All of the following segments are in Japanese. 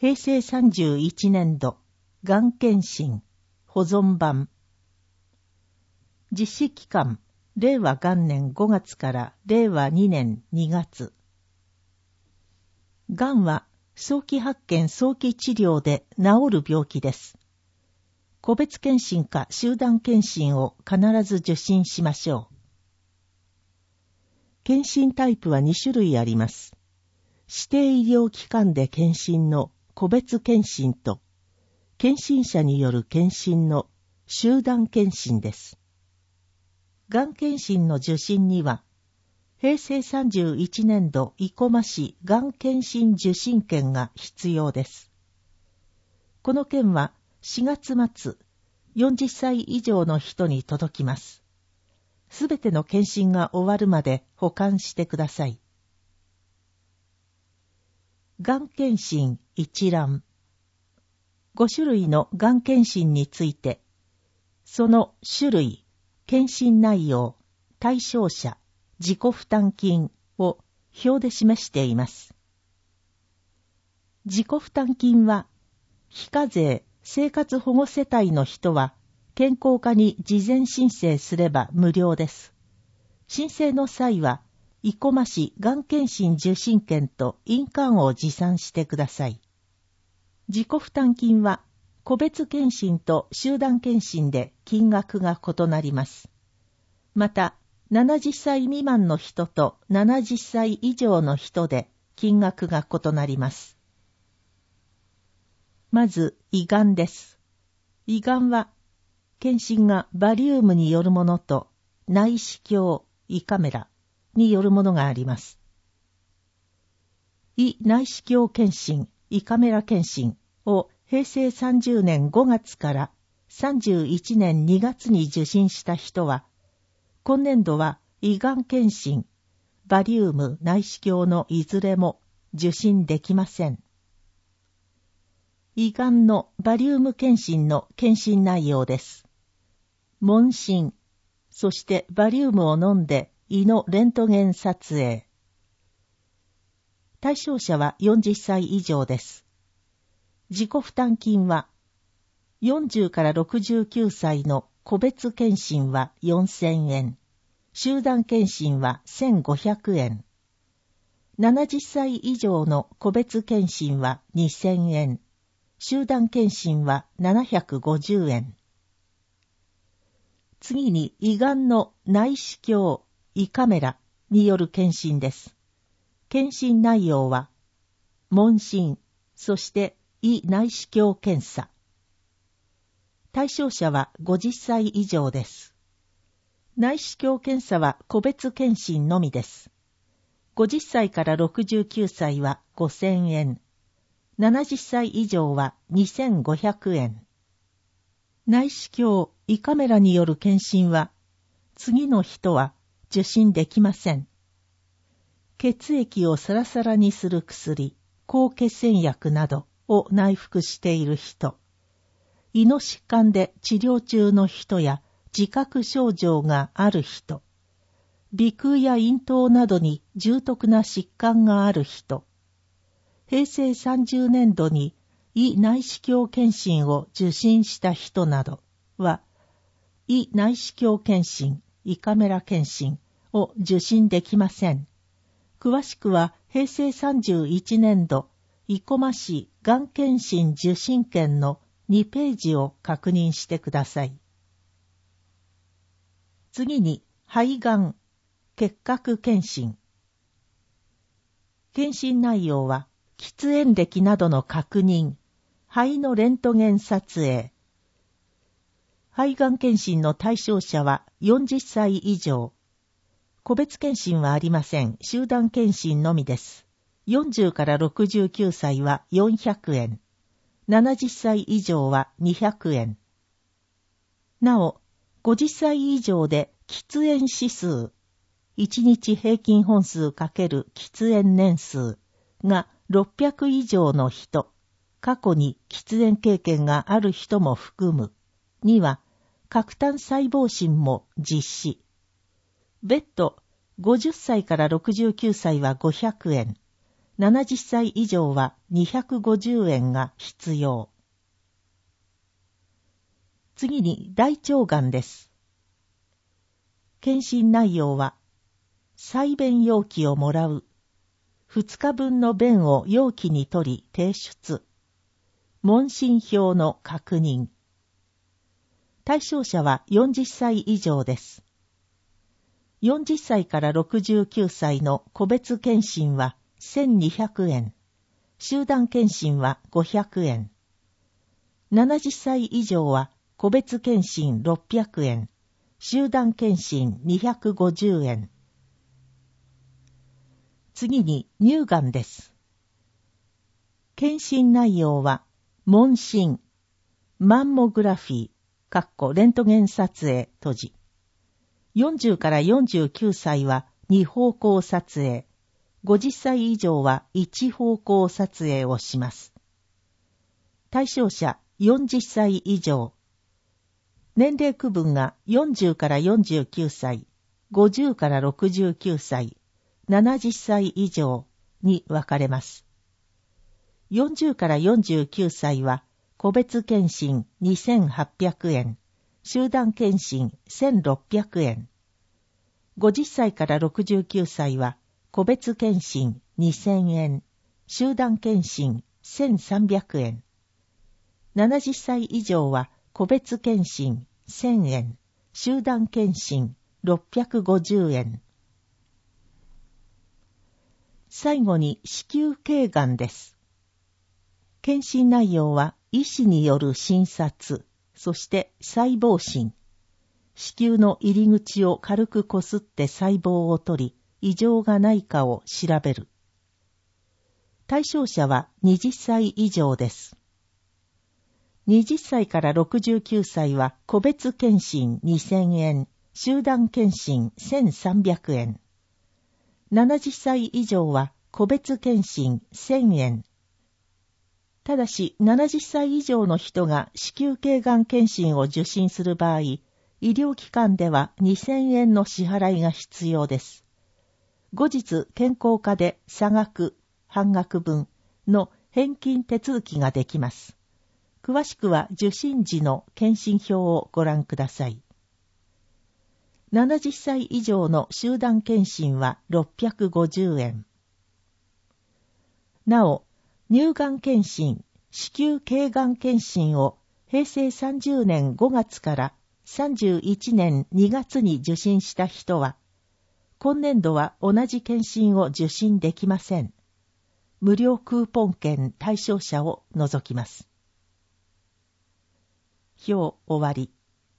平成31年度、がん検診、保存版。実施期間、令和元年5月から令和2年2月。がんは早期発見早期治療で治る病気です。個別検診か集団検診を必ず受診しましょう。検診タイプは2種類あります。指定医療機関で検診の個別検診と、検診者による検診の集団検診です。がん検診の受診には、平成31年度生駒市がん検診受診券が必要です。この券は4月末、40歳以上の人に届きます。すべての検診が終わるまで保管してください。がん検診一覧。5種類のがん検診について、その種類、検診内容、対象者、自己負担金を表で示しています。自己負担金は、非課税生活保護世帯の人は、健康課に事前申請すれば無料です。申請の際は、生駒市がん検診受診券と印鑑を持参してください。自己負担金は、個別検診と集団検診で金額が異なります。また、70歳未満の人と70歳以上の人で金額が異なります。まず、胃がんです。胃がんは、検診がバリウムによるものと内視鏡、胃カメラによるものがあります。胃内視鏡検診、胃カメラ検診を平成30年5月から31年2月に受診した人は、今年度は胃がん検診、バリウム内視鏡のいずれも受診できません。胃がんのバリウム検診の検診内容です。問診、そしてバリウムを飲んで胃のレントゲン撮影。対象者は40歳以上です。自己負担金は、40から69歳の個別検診は4000円、集団検診は1500円、70歳以上の個別検診は2000円、集団検診は750円。次に胃がんの内視鏡、胃カメラによる検診です。検診内容は、問診、そして胃内視鏡検査。対象者は50歳以上です。内視鏡検査は個別検診のみです。50歳から69歳は5000円。70歳以上は2500円。内視鏡、胃カメラによる検診は、次の人は受診できません。血液をサラサラにする薬、抗血栓薬などを内服している人、胃の疾患で治療中の人や自覚症状がある人、鼻腔や咽頭などに重篤な疾患がある人、平成30年度に胃内視鏡検診を受診した人などは、胃内視鏡検診、胃カメラ検診を受診できません。詳しくは平成31年度生駒市がん検診受診券の2ページを確認してください。次に肺がん、結核検診。検診内容は喫煙歴などの確認、肺のレントゲン撮影。肺がん検診の対象者は40歳以上。個別検診はありません。集団検診のみです。40から69歳は400円。70歳以上は200円。なお、50歳以上で喫煙指数、1日平均本数×喫煙年数が600以上の人、過去に喫煙経験がある人も含むには、喀痰細胞診も実施。別途、50歳から69歳は500円、 70歳以上は250円が必要。次に大腸がんです。検診内容は、採便容器をもらう。2日分の便を容器に取り提出。問診票の確認。対象者は40歳以上です。40歳から69歳の個別検診は1200円。集団検診は500円。70歳以上は個別検診600円。集団検診250円。次に乳がんです。検診内容は、問診、マンモグラフィー、レントゲン撮影、閉じ。40から49歳は2方向撮影、50歳以上は1方向撮影をします。対象者40歳以上。年齢区分が40から49歳、50から69歳、70歳以上に分かれます。40から49歳は個別検診2800円、集団検診1600円。50歳から69歳は個別検診2000円、集団検診1300円。70歳以上は個別検診1000円、集団検診650円。最後に子宮頸がんです。検診内容は医師による診察、そして細胞診。子宮の入り口を軽くこすって細胞を取り、異常がないかを調べる。対象者は20歳以上です。20歳から69歳は個別検診2000円、集団検診1300円。70歳以上は個別検診1000円。ただし70歳以上の人が子宮頸がん検診を受診する場合、医療機関では2000円の支払いが必要です。後日健康課で差額、半額分の返金手続きができます。詳しくは受診時の検診票をご覧ください。70歳以上の集団検診は650円。なお、乳がん検診、子宮頸がん検診を平成30年5月から31年2月に受診した人は、今年度は同じ検診を受診できません。無料クーポン券対象者を除きます。表終わり。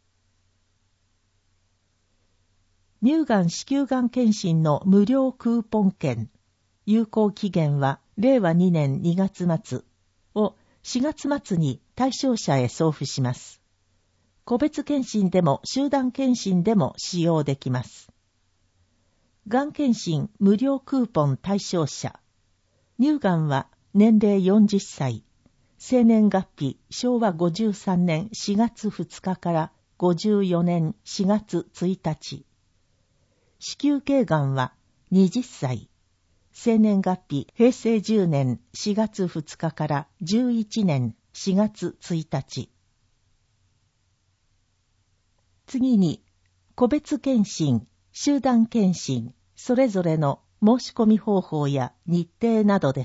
乳がん子宮がん検診の無料クーポン券、有効期限は令和2年2月末を4月末に対象者へ送付します。個別検診でも集団検診でも使用できます。がん検診無料クーポン対象者。乳がんは年齢40歳。生年月日昭和53年4月2日から54年4月1日。子宮頸がんは20歳。生年月日平成10年4月2日から11年4月1日。次に、個別検診、集団検診、それぞれの申し込み方法や日程などです。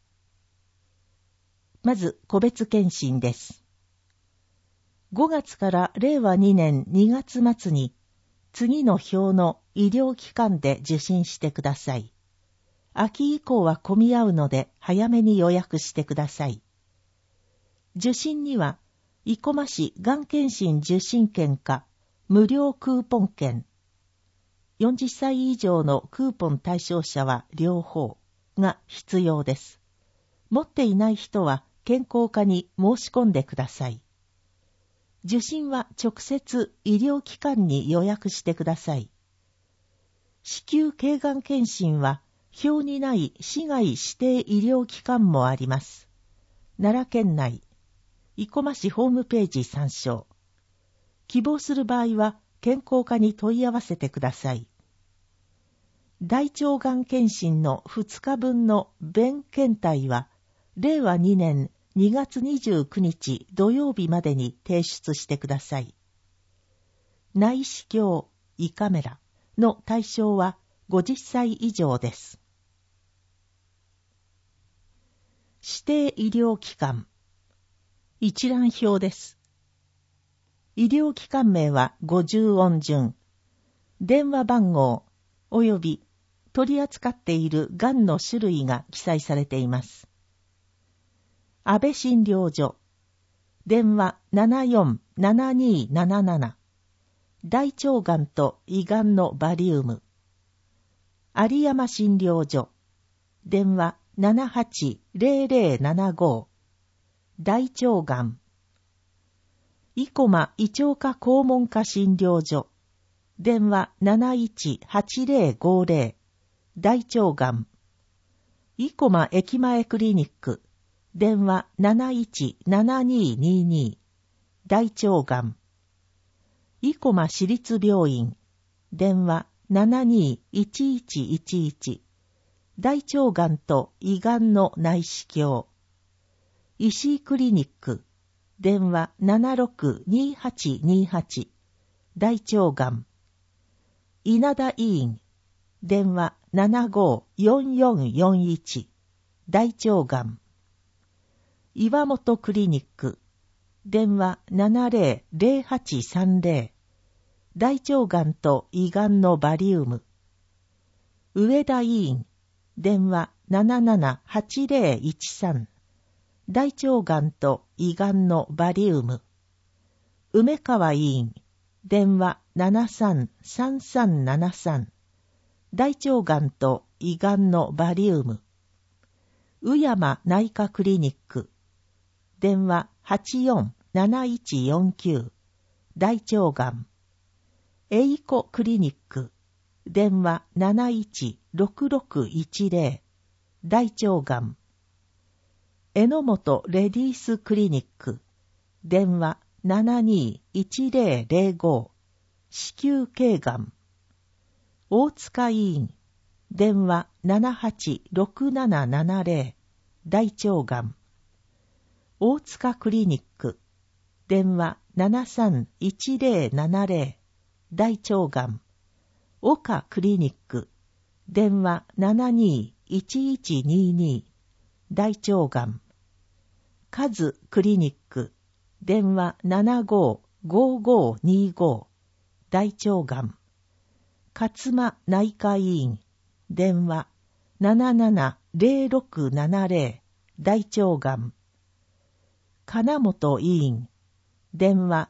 まず、個別検診です。5月から令和2年2月末に、次の表の医療機関で受診してください。秋以降は混み合うので早めに予約してください。受診には、生駒市がん検診受診券か無料クーポン券。40歳以上のクーポン対象者は両方が必要です。持っていない人は健康課に申し込んでください。受診は直接医療機関に予約してください。子宮頸がん検診は表にない市外指定医療機関もあります。奈良県内、生駒市ホームページ参照。希望する場合は健康課に問い合わせてください。 大腸がん検診の2日分の便検体は、令和2年2月29日土曜日までに提出してください。内視鏡、胃カメラの対象は50歳以上です。指定医療機関。一覧表です。医療機関名は50音順。電話番号及び取り扱っているがんの種類が記載されています。安倍診療所。電話747277。大腸がんと胃がんのバリウム。有山診療所。電話780075。大腸がん。生駒胃腸科肛門科診療所。電話718050。大腸がん。生駒駅前クリニック。電話717222。大腸がん。生駒市立病院。電話721111。大腸がんと胃がんの内視鏡。石井クリニック。電話762828。大腸がん。稲田医院。電話754441。大腸がん。岩本クリニック。電話700830。大腸がんと胃がんのバリウム。上田医院。電話778013。大腸がんと胃がんのバリウム。梅川医院。電話733373。大腸がんと胃がんのバリウム。宇山内科クリニック。電話847149。大腸がん。栄子クリニック。電話716610。大腸がん。榎本レディースクリニック。電話721005。子宮頸がん。大塚医院。電話786770。大腸がん。大塚クリニック。電話731070。大腸がん。岡クリニック。電話721122。大腸がん。カズクリニック。電話755525。大腸がん。勝間内科医院。電話770670。大腸がん。金本医院。電話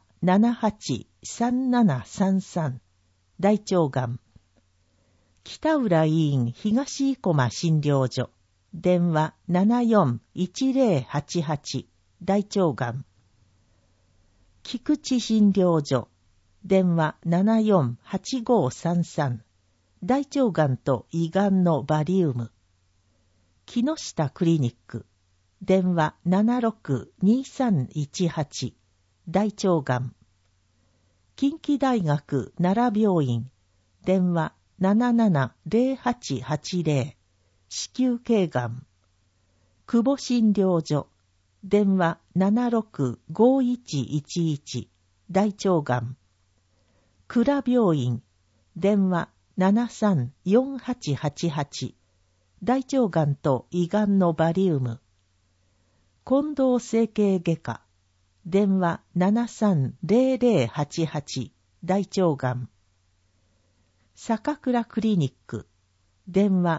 783733。大腸がん。北浦医院東生駒診療所。電話741088。大腸がん。菊池診療所。電話748533。大腸がんと胃がんのバリウム。木下クリニック。電話762318。大腸がん。近畿大学奈良病院。電話770880。子宮頸がん。久保診療所。電話765111。大腸がん。倉病院。電話734888。大腸がんと胃がんのバリウム。近藤整形外科。電話730088。大腸がん。坂倉クリニック。電話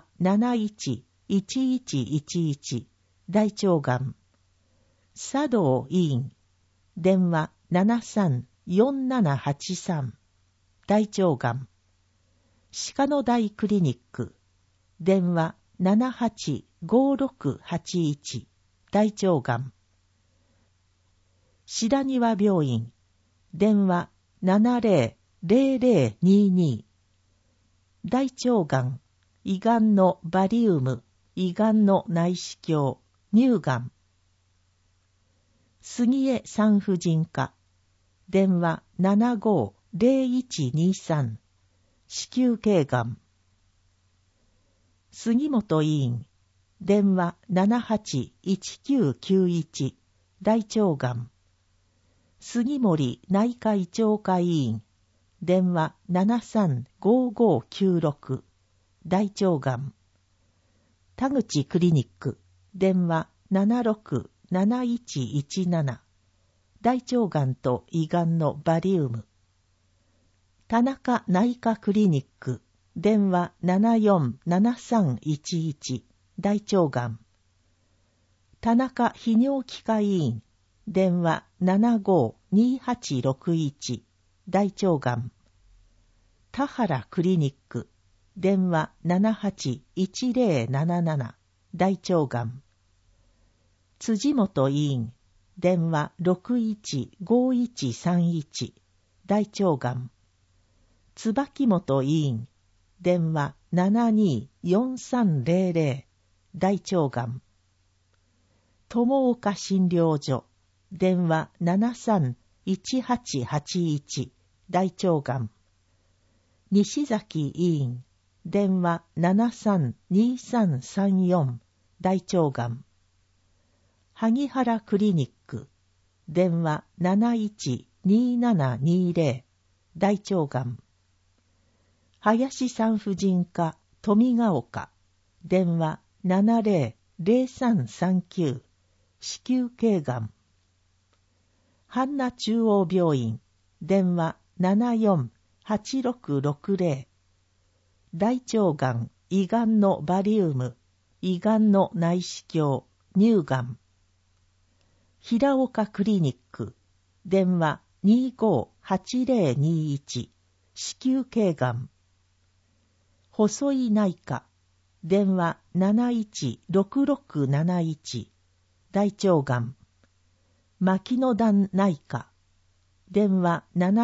711111。大腸がん。佐藤医院。電話734783。大腸がん。鹿野台クリニック。電話785681。大腸がん。白庭病院。電話700022。大腸がん、胃がんのバリウム、胃がんの内視鏡、乳がん。杉江産婦人科。電話750123。子宮頸がん。 杉本委員、電話 78-1991 大腸がん。杉森内科胃腸科委員、電話 73-5596 大腸がん。田口クリニック、電話 76-7117 大腸がんと胃がんのバリウム。田中内科クリニック、電話 74-7311 大腸がん。田中泌尿器科医院、電話 75-2861 大腸がん。田原クリニック、電話 78-1077 大腸がん。辻本医院、電話 61-5131 大腸がん。椿本医院、電話 72-4300 大腸がん。友岡診療所、電話 73-1881 大腸がん。西崎医院、電話 73-2334 大腸がん。萩原クリニック、電話 71-2720 大腸がん。林産婦人科富ヶ丘、電話 70-0339 子宮頸がん。阪奈中央病院、電話 74-8660 大腸がん、胃がんのバリウム、胃がんの内視鏡、乳がん。平岡クリニック、電話 25-8021 子宮頸がん。細井内科、電話 71-6671 大腸がん。牧野段内科、電話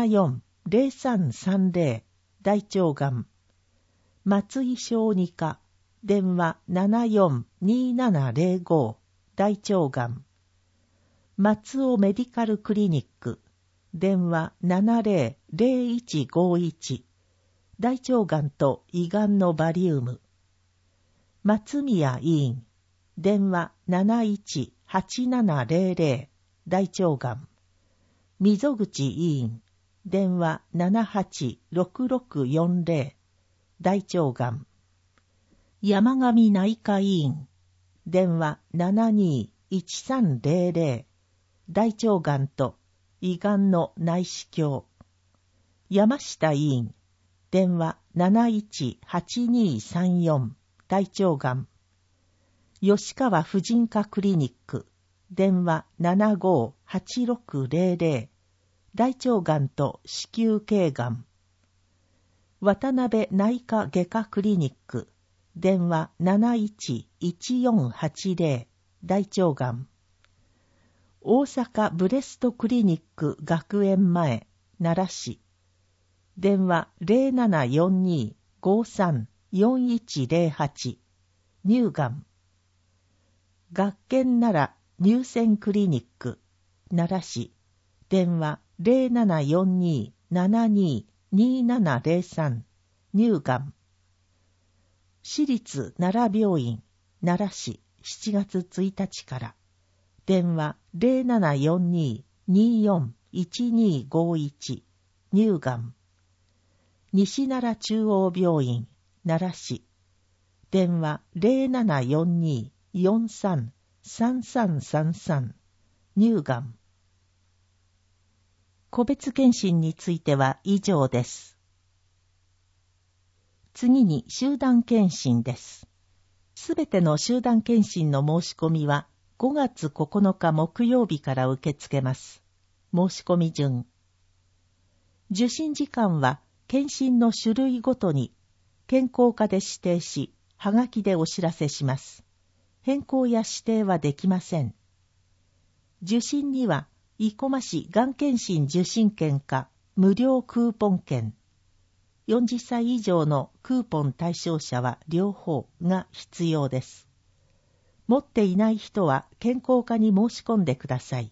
74-0330 大腸がん。松井小児科、電話 74-2705 大腸がん。松尾メディカルクリニック、電話 70-0151 大腸がんと胃がんのバリウム。松宮医院、電話 71-8700 大腸がん。溝口医院、電話 78-6640 大腸がん。山上内科医院、電話 72-1300 大腸がんと胃がんの内視鏡。山下医院、電話 71-8234 大腸がん。吉川婦人科クリニック、電話 75-8600 大腸がんと子宮頸がん。渡辺内科外科クリニック、電話 71-1480 大腸がん。大阪ブレストクリニック学園前、奈良市、電話 0742-53-4108 乳がん。学研奈良乳腺クリニック、奈良市、電話 0742-72-2703 乳がん。私立奈良病院、奈良市、7月1日から、電話 0742-24-1251 乳がん。西奈良中央病院、奈良市、電話 0742-43-3333 乳がん。個別検診については以上です。次に集団検診です。すべての集団検診の申し込みは5月9日木曜日から受け付けます。申し込み順。受診時間は検診の種類ごとに健康課で指定し、はがきでお知らせします。変更や指定はできません。受診には、生駒市がん検診受診券か無料クーポン券、40歳以上のクーポン対象者は両方が必要です。持っていない人は健康課に申し込んでください。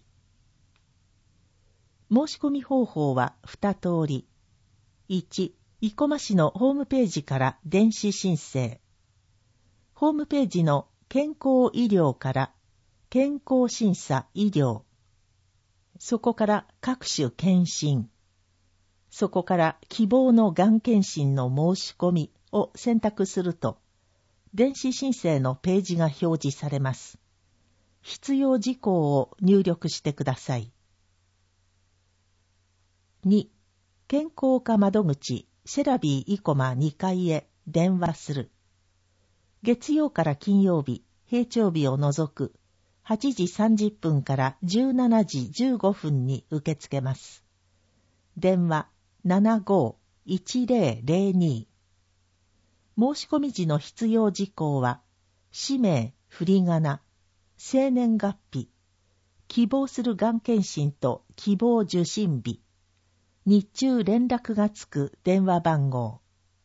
申し込み方法は2通り。1、生駒市のホームページから電子申請。 ホームページの健康医療から健康審査医療、そこから各種検診、そこから希望のがん検診の申し込みを選択すると、電子申請のページが表示されます。必要事項を入力してください。2、健康課窓口セラビー2階へ電話する。月曜から金曜日、平常日を除く8時30分から17時15分に受け付けます。電話 75-1002。申し込み時の必要事項は、氏名、振り仮名、生年月日、希望するがん検診と希望受診日、日中連絡がつく電話番号。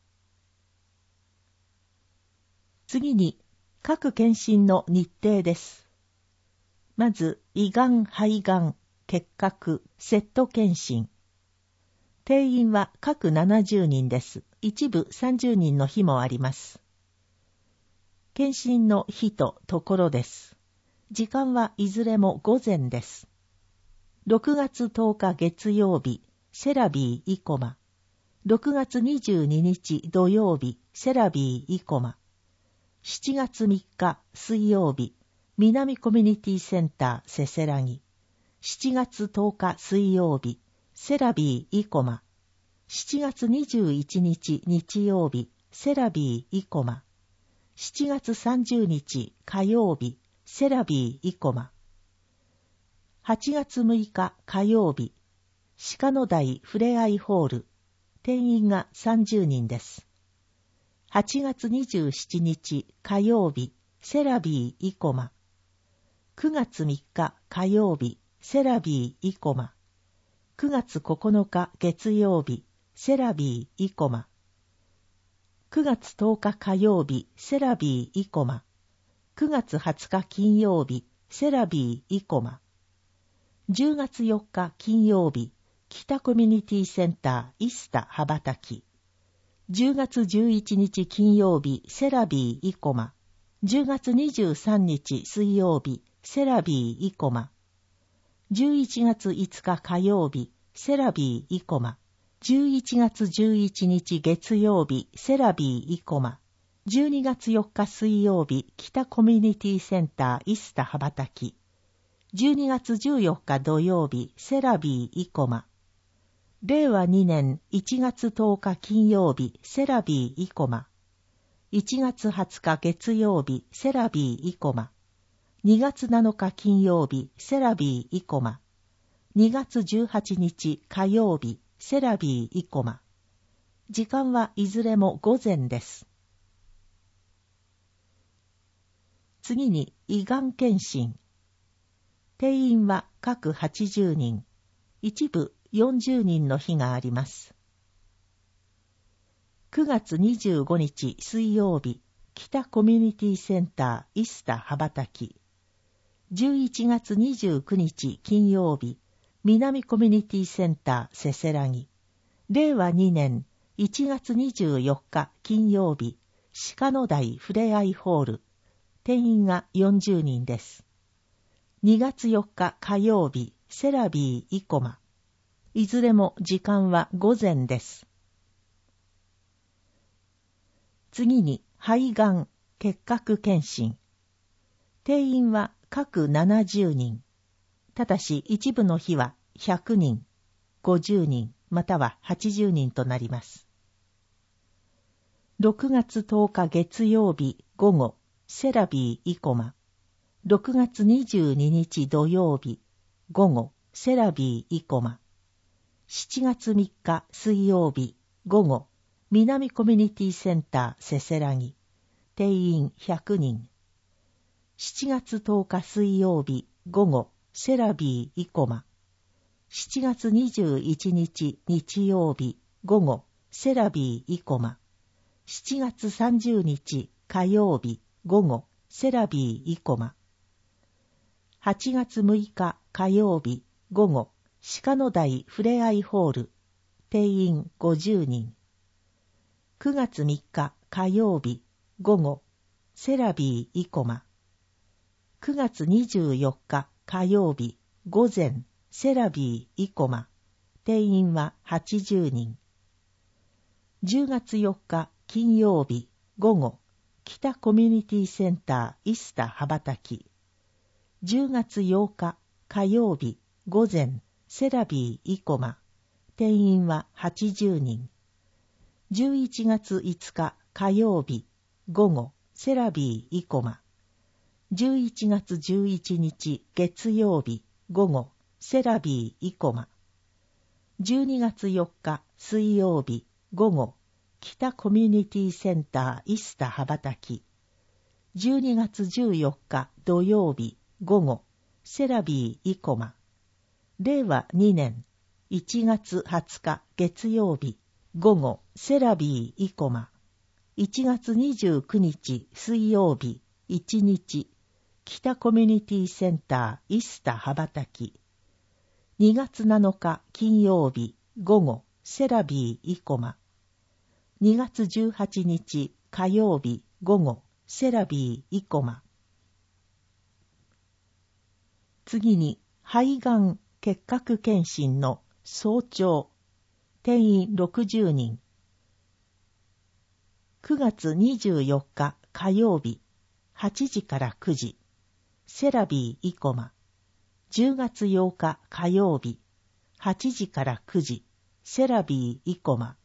次に、各検診の日程です。まず、胃がん、肺がん、結核、セット検診。定員は各70人です。一部30人の日もあります。検診の日とところです。時間はいずれも午前です。6月10日月曜日、セラビー生駒。6月22日土曜日、セラビー生駒。7月3日水曜日、南コミュニティセンターせせらぎ。7月10日水曜日、セラビー生駒。7月21日日曜日、セラビー生駒。7月30日火曜日、セラビー生駒。8月6日火曜日、鹿野台ふれあいホール。定員が30人です。8月27日火曜日、セラビー生駒。9月3日火曜日、セラビー生駒。9月9日月曜日、セラビー生駒。9月10日火曜日、セラビー生駒。9月20日金曜日、セラビー生駒。10月4日金曜日、北コミュニティセンターイスタ羽ばたき。10月11日金曜日、セラビー生駒。10月23日水曜日、セラビー生駒。11月5日火曜日、セラビー生駒。11月11日月曜日、セラビー生駒。12月4日水曜日、北コミュニティセンターイスタ羽ばたき。12月14日土曜日、セラビー生駒。令和2年1月10日金曜日、セラビー生駒。1月20日月曜日、セラビー生駒。2月7日金曜日、セラビー生駒。2月18日火曜日、セラビー生駒。時間はいずれも午前です。次に胃がん検診。定員は各80人、一部40人の日があります。9月25日水曜日、北コミュニティセンターイスタ羽ばたき。11月29日金曜日、南コミュニティセンターせせらぎ。令和2年1月24日金曜日、鹿野台ふれあいホール。定員が40人です。2月4日火曜日、セラビー生駒。いずれも時間は午前です。次に肺がん、結核検診。定員は各70人。ただし一部の日は100人、50人、または80人となります。6月10日月曜日午後、セラビー生駒。6月22日土曜日午後、セラビー生駒。7月3日水曜日午後、南コミュニティセンターせせらぎ。定員100人。7月10日水曜日午後、セラビー生駒。7月21日日曜日午後、セラビー生駒。7月30日火曜日午後、セラビー生駒。8月6日火曜日午後、鹿野台ふれあいホール。定員50人。9月3日火曜日午後、 セラビー・イコマ。9月24日火曜日午前、セラビー・イコマ。定員は80人。10月4日金曜日午後、北コミュニティセンターイスタ羽ばたき。10月8日火曜日午前、セラビー・イコマ。定員は80人。11月5日火曜日午後、セラビー・イコマ。11月11日月曜日午後、セラビー・イコマ。12月4日水曜日午後、北コミュニティセンターイスタ羽ばたき。12月14日土曜日午後、セラビー・イコマ。令和2年1月20日月曜日午後、セラビー・イコマ。1月29日水曜日1日、北コミュニティセンターイスタ羽ばたき。2月7日金曜日午後、セラビー・イコマ。2月18日火曜日午後、セラビー・イコマ。次に、肺がん結核検診の早朝、定員60人。9月24日火曜日、8時から9時、セラビー・イコマ。10月8日火曜日、8時から9時、セラビー・イコマ。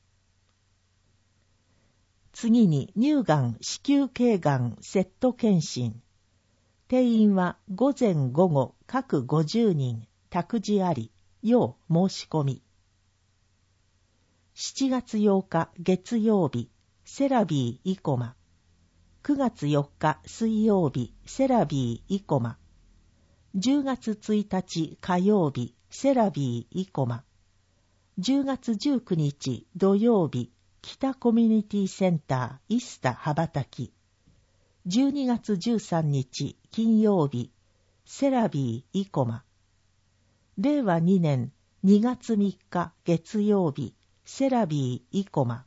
次に乳がん子宮頸がんセット検診。定員は午前午後各50人、託児あり、要申し込み。7月8日月曜日、セラビー・イコマ。9月4日水曜日、セラビー・イコマ。10月1日火曜日、セラビー・イコマ。10月19日土曜日、北コミュニティセンターイスタ羽ばたき。12月13日金曜日、セラビー・イコマ。令和2年2月3日月曜日、セラビー・イコマ。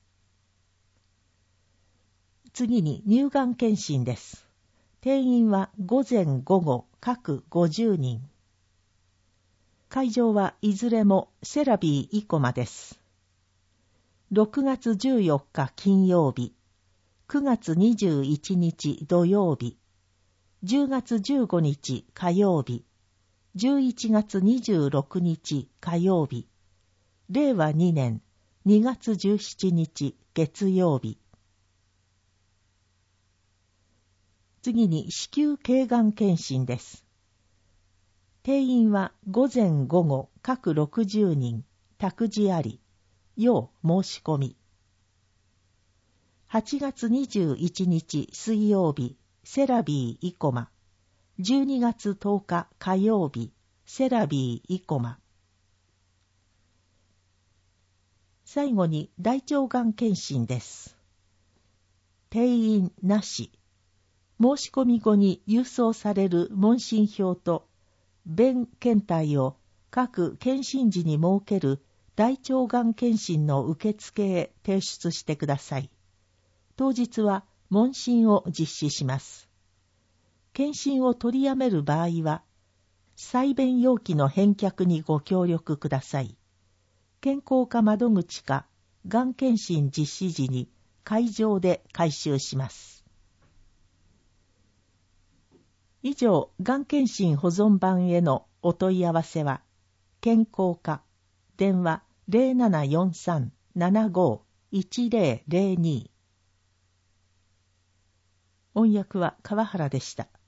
次に乳がん検診です。定員は午前午後各50人。会場はいずれもセラビー・イコマです。6月14日金曜日、9月21日土曜日、10月15日火曜日、11月26日火曜日、令和2年2月17日月曜日。次に子宮頸がん検診です。定員は午前午後各60人、託児あり、要申し込み。8月21日水曜日、セラビー・イコマ。12月10日火曜日、セラビー・イコマ。最後に大腸がん検診です。定員なし。申し込み後に郵送される問診票と便検体を各検診時に設ける大腸がん検診の受付へ提出してください。当日は問診を実施します。検診を取りやめる場合は、採便容器の返却にご協力ください。健康課窓口か、がん検診実施時に会場で回収します。以上、がん検診保存版へのお問い合わせは、健康課、電話0743-75-1002。音訳は川原でした。